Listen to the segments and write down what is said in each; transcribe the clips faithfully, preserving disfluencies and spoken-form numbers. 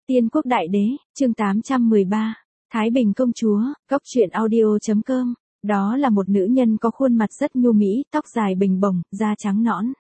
Tiên quốc đại đế, chương tám trăm mười ba, Thái Bình công chúa, góc truyện audio.com. Đó là một nữ nhân có khuôn mặt rất nhu mỹ, tóc dài bình bồng, da trắng nõn.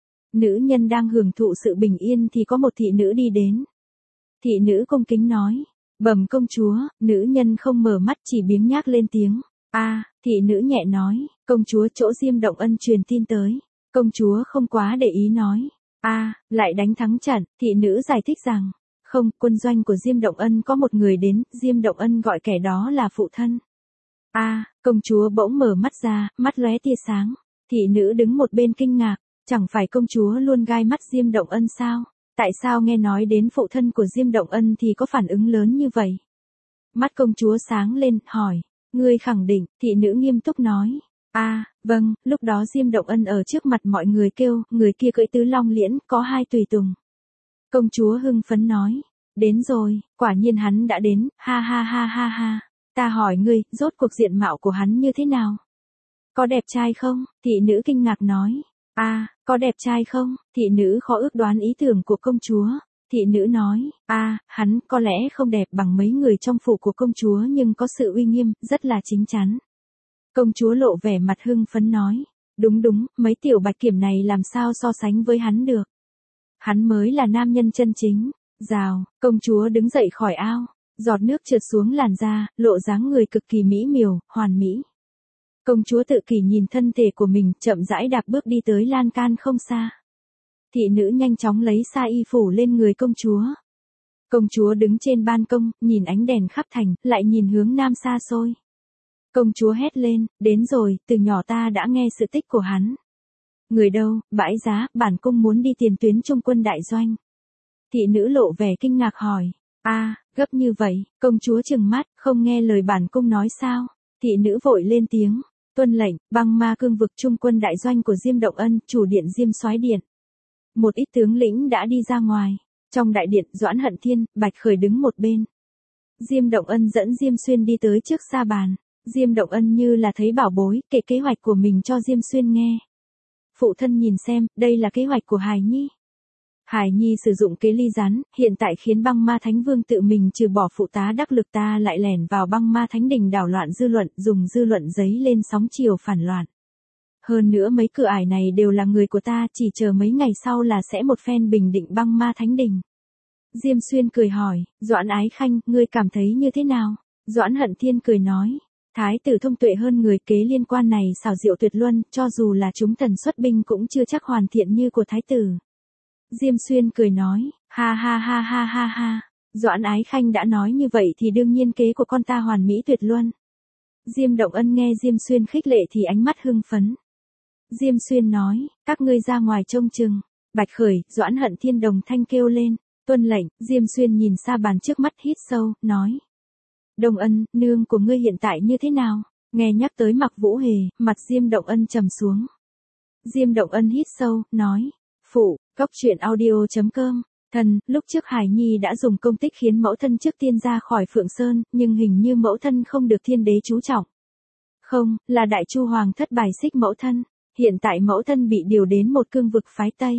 Nữ nhân đang hưởng thụ sự bình yên thì có một thị nữ đi đến. Thị nữ cung kính nói, bẩm công chúa. Nữ nhân không mở mắt, chỉ biếng nhác lên tiếng. A, à, thị nữ nhẹ nói, công chúa chỗ Diêm Động Ân truyền tin tới. Công chúa không quá để ý nói. A, à, lại đánh thắng trận. Thị nữ giải thích rằng, không, quân doanh của Diêm Động Ân có một người đến, Diêm Động Ân gọi kẻ đó là phụ thân. A, à, công chúa bỗng mở mắt ra, mắt lóe tia sáng. Thị nữ đứng một bên kinh ngạc, chẳng phải công chúa luôn gai mắt Diêm Động Ân sao? Tại sao nghe nói đến phụ thân của Diêm Động Ân thì có phản ứng lớn như vậy? Mắt công chúa sáng lên, hỏi, ngươi khẳng định? Thị nữ nghiêm túc nói, a, à, vâng. Lúc đó Diêm Động Ân ở trước mặt mọi người kêu, người kia cưỡi tứ long liễn, có hai tùy tùng. Công chúa hưng phấn nói, đến rồi, quả nhiên hắn đã đến, ha ha ha ha ha. Ta hỏi ngươi, rốt cuộc diện mạo của hắn như thế nào? Có đẹp trai không? Thị nữ kinh ngạc nói, a, à, có đẹp trai không? Thị nữ khó ước đoán ý tưởng của công chúa. Thị nữ nói, a, à, hắn có lẽ không đẹp bằng mấy người trong phủ của công chúa nhưng có sự uy nghiêm, rất là chính chắn. Công chúa lộ vẻ mặt hưng phấn nói, đúng đúng, mấy tiểu bạch kiểm này làm sao so sánh với hắn được. Hắn mới là nam nhân chân chính. Rào, công chúa đứng dậy khỏi ao, giọt nước trượt xuống làn da, lộ dáng người cực kỳ mỹ miều, hoàn mỹ. Công chúa tự kỷ nhìn thân thể của mình, chậm rãi đạp bước đi tới lan can không xa. Thị nữ nhanh chóng lấy sa y phủ lên người công chúa. Công chúa đứng trên ban công, nhìn ánh đèn khắp thành, lại nhìn hướng nam xa xôi. Công chúa hét lên, đến rồi, từ nhỏ ta đã nghe sự tích của hắn. Người đâu? Bãi giá, bản cung muốn đi tiền tuyến trung quân đại doanh. Thị nữ lộ vẻ kinh ngạc hỏi, a, à, gấp như vậy? Công chúa trừng mắt, không nghe lời bản cung nói sao? Thị nữ vội lên tiếng, tuân lệnh, băng ma cương vực trung quân đại doanh của Diêm Động Ân, chủ điện Diêm Soái điện. Một ít tướng lĩnh đã đi ra ngoài. Trong đại điện, Doãn Hận Thiên, Bạch Khởi đứng một bên. Diêm Động Ân dẫn Diêm Xuyên đi tới trước sa bàn. Diêm Động Ân như là thấy bảo bối, kể kế hoạch của mình cho Diêm Xuyên nghe. Phụ thân nhìn xem, đây là kế hoạch của Hải Nhi. Hải Nhi sử dụng kế ly rắn, hiện tại khiến băng ma thánh vương tự mình trừ bỏ phụ tá đắc lực, ta lại lẻn vào băng ma thánh đình đảo loạn dư luận, dùng dư luận giấy lên sóng chiều phản loạn. Hơn nữa mấy cửa ải này đều là người của ta, chỉ chờ mấy ngày sau là sẽ một phen bình định băng ma thánh đình. Diêm Xuyên cười hỏi, Doãn Ái Khanh, ngươi cảm thấy như thế nào? Doãn Hận Thiên cười nói, thái tử thông tuệ hơn người, kế liên quan này xảo diệu tuyệt luân, cho dù là chúng thần xuất binh cũng chưa chắc hoàn thiện như của thái tử. Diêm Xuyên cười nói, ha ha ha ha ha ha, Doãn Ái Khanh đã nói như vậy thì đương nhiên kế của con ta hoàn mỹ tuyệt luân. Diêm Động Ân nghe Diêm Xuyên khích lệ thì ánh mắt hưng phấn. Diêm Xuyên nói, các ngươi ra ngoài trông chừng. Bạch Khởi, Doãn Hận Thiên đồng thanh kêu lên, tuân lệnh. Diêm Xuyên nhìn sa bàn trước mắt hít sâu, nói, Đồng Ân, nương của ngươi hiện tại như thế nào? Nghe nhắc tới Mặc Vũ Hề, mặt Diêm Động Ân trầm xuống. Diêm Động Ân hít sâu, nói, phụ, góc truyện audio.com, thần, lúc trước Hải Nhi đã dùng công tích khiến mẫu thân trước tiên ra khỏi Phượng Sơn, nhưng hình như mẫu thân không được thiên đế chú trọng. Không, là Đại Chu Hoàng thất bài xích mẫu thân, hiện tại mẫu thân bị điều đến một cương vực phái Tây.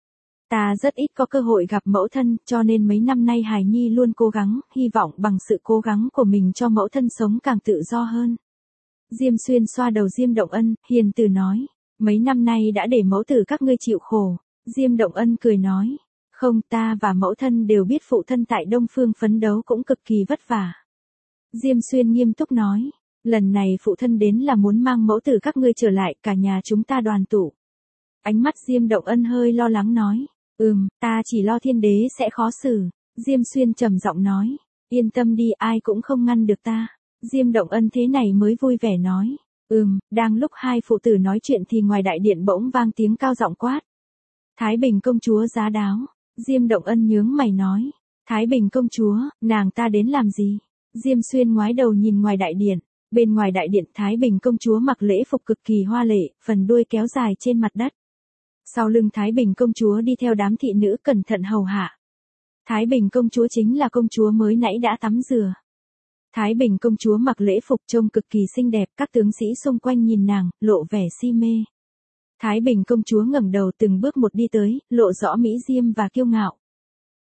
Ta rất ít có cơ hội gặp mẫu thân, cho nên mấy năm nay Hải Nhi luôn cố gắng, hy vọng bằng sự cố gắng của mình cho mẫu thân sống càng tự do hơn. Diêm Xuyên xoa đầu Diêm Động Ân, hiền từ nói, mấy năm nay đã để mẫu tử các ngươi chịu khổ. Diêm Động Ân cười nói, không, ta và mẫu thân đều biết phụ thân tại Đông Phương phấn đấu cũng cực kỳ vất vả. Diêm Xuyên nghiêm túc nói, lần này phụ thân đến là muốn mang mẫu tử các ngươi trở lại, cả nhà chúng ta đoàn tụ. Ánh mắt Diêm Động Ân hơi lo lắng nói, ừm, ta chỉ lo thiên đế sẽ khó xử. Diêm Xuyên trầm giọng nói, yên tâm đi, ai cũng không ngăn được ta. Diêm Động Ân thế này mới vui vẻ nói, ừm. Đang lúc hai phụ tử nói chuyện thì ngoài đại điện bỗng vang tiếng cao giọng quát, Thái Bình công chúa giá đáo. Diêm Động Ân nhướng mày nói, Thái Bình công chúa, nàng ta đến làm gì? Diêm Xuyên ngoái đầu nhìn ngoài đại điện. Bên ngoài đại điện, Thái Bình công chúa mặc lễ phục cực kỳ hoa lệ, phần đuôi kéo dài trên mặt đất. Sau lưng Thái Bình công chúa đi theo đám thị nữ cẩn thận hầu hạ. Thái Bình công chúa chính là công chúa mới nãy đã tắm rửa. Thái Bình công chúa mặc lễ phục trông cực kỳ xinh đẹp, các tướng sĩ xung quanh nhìn nàng, lộ vẻ si mê. Thái Bình công chúa ngẩng đầu từng bước một đi tới, lộ rõ mỹ diêm và kiêu ngạo.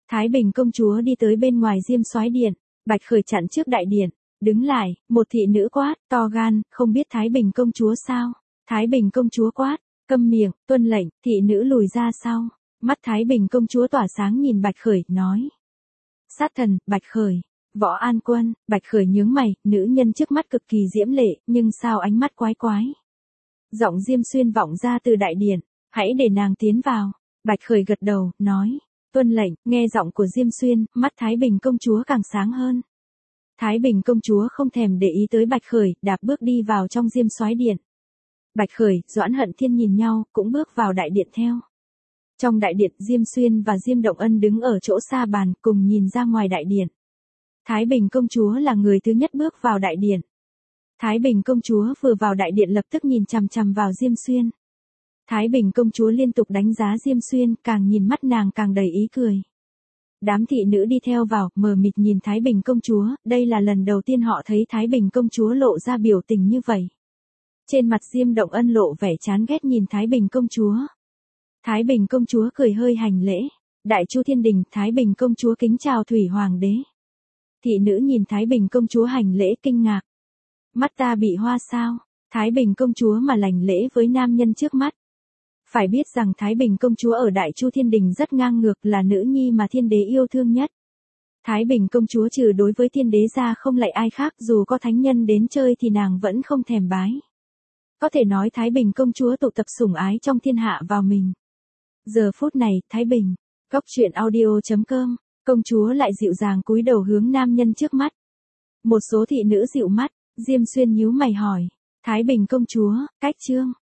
Thái Bình công chúa đi tới bên ngoài Diêm Soái điện, Bạch Khởi chặn trước đại điện, đứng lại, một thị nữ quát, to gan, không biết Thái Bình công chúa sao? Thái Bình công chúa quát, câm miệng, tuân lệnh, thị nữ lùi ra sau. Mắt Thái Bình công chúa tỏa sáng nhìn Bạch Khởi, nói. Sát thần, Bạch Khởi. Võ An Quân, Bạch Khởi nhướng mày, nữ nhân trước mắt cực kỳ diễm lệ, nhưng sao ánh mắt quái quái. Giọng Diêm Xuyên vọng ra từ đại điện, hãy để nàng tiến vào. Bạch Khởi gật đầu, nói. Tuân lệnh, nghe giọng của Diêm Xuyên, mắt Thái Bình công chúa càng sáng hơn. Thái Bình công chúa không thèm để ý tới Bạch Khởi, đạp bước đi vào trong Diêm Soái điện. Bạch Khởi, Doãn Hận Thiên nhìn nhau, cũng bước vào đại điện theo. Trong đại điện, Diêm Xuyên và Diêm Động Ân đứng ở chỗ xa bàn, cùng nhìn ra ngoài đại điện. Thái Bình công chúa là người thứ nhất bước vào đại điện. Thái Bình công chúa vừa vào đại điện lập tức nhìn chằm chằm vào Diêm Xuyên. Thái Bình công chúa liên tục đánh giá Diêm Xuyên, càng nhìn mắt nàng càng đầy ý cười. Đám thị nữ đi theo vào, mờ mịt nhìn Thái Bình công chúa, đây là lần đầu tiên họ thấy Thái Bình công chúa lộ ra biểu tình như vậy. Trên mặt Diêm Động Ân lộ vẻ chán ghét nhìn Thái Bình công chúa. Thái Bình công chúa cười hơi hành lễ. Đại Chu Thiên Đình, Thái Bình công chúa kính chào Thủy Hoàng đế. Thị nữ nhìn Thái Bình công chúa hành lễ kinh ngạc. Mắt ta bị hoa sao? Thái Bình công chúa mà lành lễ với nam nhân trước mắt. Phải biết rằng Thái Bình công chúa ở Đại Chu Thiên Đình rất ngang ngược, là nữ nhi mà thiên đế yêu thương nhất. Thái Bình công chúa trừ đối với thiên đế ra không lạy ai khác, dù có thánh nhân đến chơi thì nàng vẫn không thèm bái. Có thể nói Thái Bình công chúa tụ tập sủng ái trong thiên hạ vào mình. Giờ phút này, Thái Bình, Cốc truyện audio chấm com, công chúa lại dịu dàng cúi đầu hướng nam nhân trước mắt. Một số thị nữ dịu mắt, Diêm Xuyên nhíu mày hỏi, Thái Bình công chúa, cách chương.